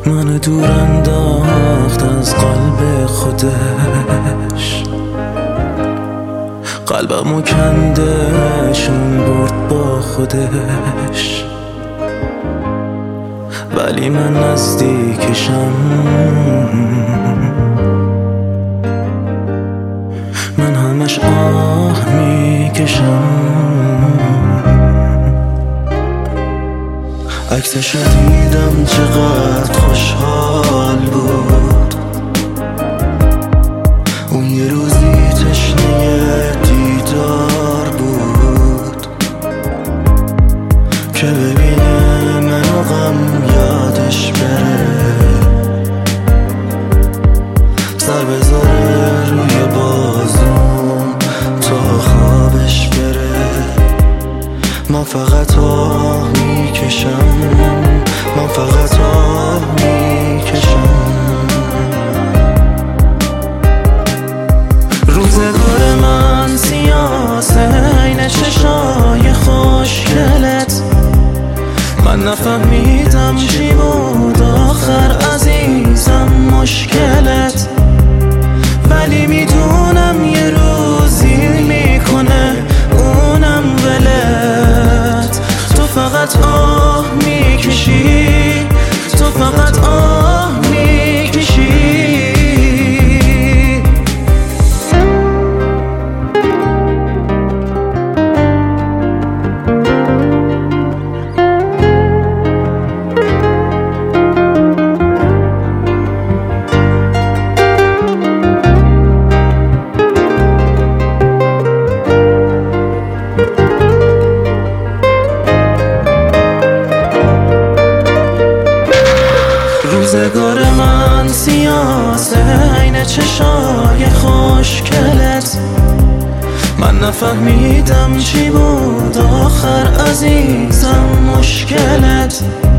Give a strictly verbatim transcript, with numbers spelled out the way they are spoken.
من دور انداخت از قلب خودش، قلبمو کندشون برد با خودش، ولی من نزدیکشم. من همش آه میکشم. عکسشو دیدم چقدر خوشحال بود، اون یه روزی تشنه دیدار بود که ببینه منو غم یادش بره، سر بذاره روی بازوم تا خوابش بره. من فقط آه میکشم، من فقط آه میکشم. روزگار من سیاسه عین چشای خوشگلت، من نفهمیدم چی بود آخر عزیزم مشکلت، ولی میدونم یه روزی میکنه اونم ولت. تو فقط آه میکشی، تو فقط آه میکشی. روزگار من سیاسه عین چشای خوشگلت، من نفهمیدم چی بود آخر عزیزم مشکلت،